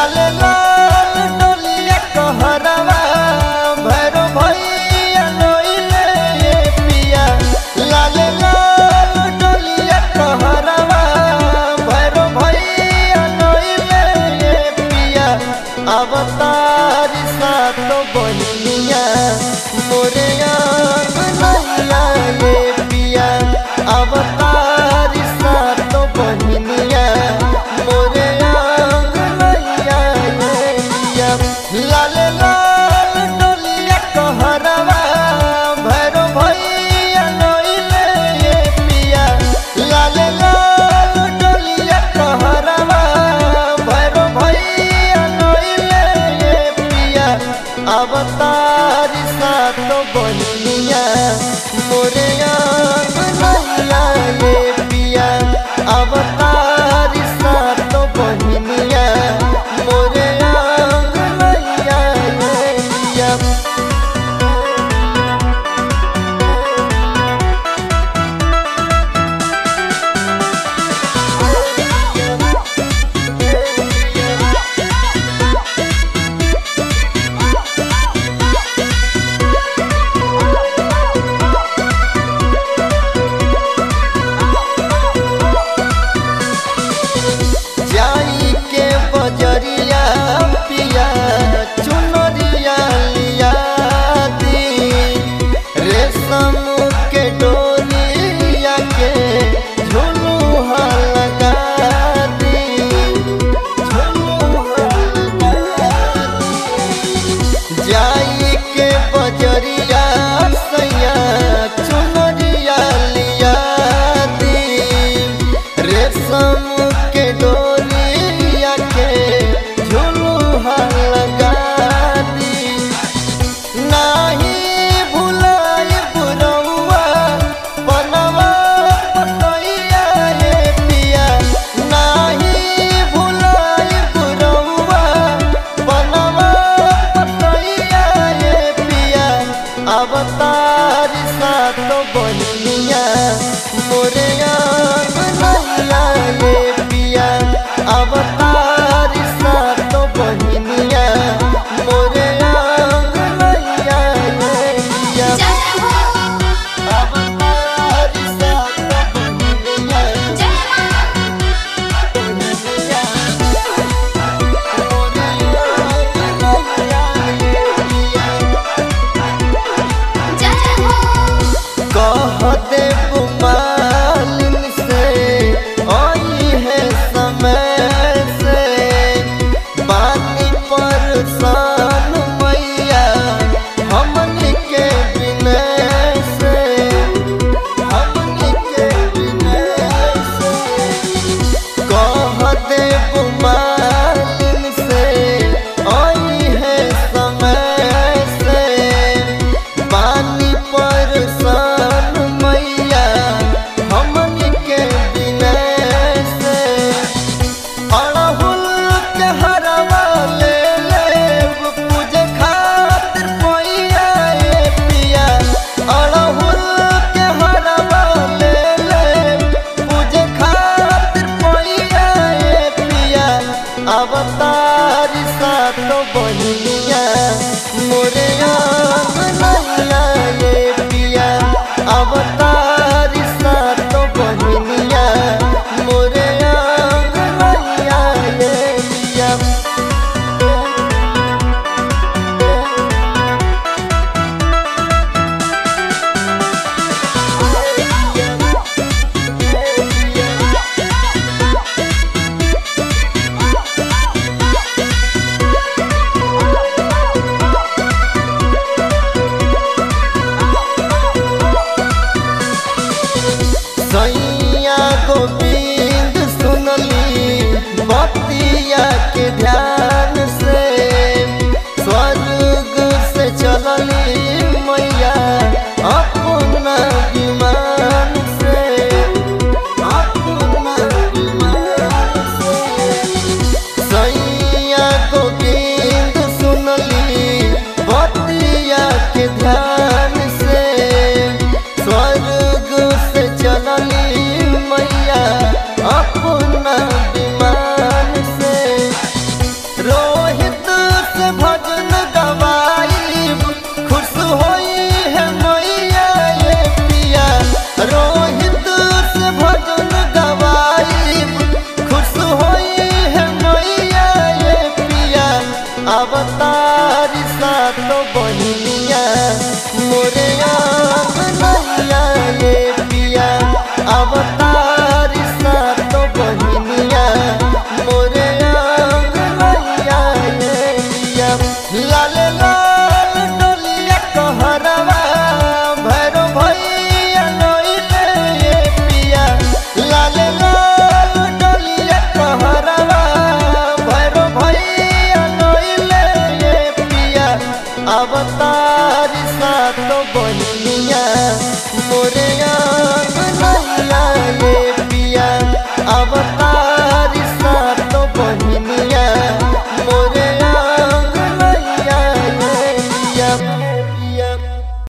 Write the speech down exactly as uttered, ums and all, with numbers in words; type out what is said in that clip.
लाल लाल डोलिया कहरवा भैरो भैया नइले पिया लाल लाल डोलिया कहरवा भैरो भैया नइले पिया अवतारी सात बहिनिया मोरे अंगनैया ये पिया अवतारी सात बहिनिया मोरे अंगनैया ये पिया लाल लाल डोलिया कहरवा भैरो भैया नइले पिया लाल लाल डोलिया कहरवा भैरो भैया नइले पिया अवतारी सात बहिनिया मोरे अंगनैया ये पिया अवतारी सात बहिनिया मोरे अंगनैया ये पिया जाई के बजरिया पिया चुनरिया लिया दी रेशम के डोरिया के झुलुहा लगा दी झुलुहा लगा दी जाई के बजरिया सैया चुनरिया लिया दी रेशम के डोरिया के झुलुहा लगा दी नाही भुलाई बुरौआ बनवा पतैया ये पिया नाही भुलाई बुरौआ बनवा पतैया ये पिया अवतारी सात बहिनिया मोरे अंगनैया ये पिया अवतारी सात बहिनिया मोरे अंगनैया ये पिया अवतारी सात बहिनिया बहिनिया मोरे अंगनैया ये पिया कह देव मालिन से आई है समय से पानी परेशान मैया हमनी के विनय से हमनी के विनय से कह देव मालिन से आई है समय से पानी परेशान मैया हमनी के विनय से अड़हुल के हरवा ले लेब पूजे खातिर पैया ये पिया अड़हुल के हरवा ले लेब पूजे खातिर पैया ये पिया अवतारी सात बहिनिया मोरे अंगनैया ये पिया अवतारी सात बहिनिया मोरे अंगनैया ये पिया अवतारी सातो बहिनिया मोरे आंगनैया ये पिया अवतारी सातो बहिनिया मोरे आंगनैया ये पिया लाल लाल डोलिया कहरवा भैरो भैया नइले ये पिया लाल लाल डोलिया कहरवा भैरो भैया नइले ये पिया अवतारी सातो बहिनिया मोरे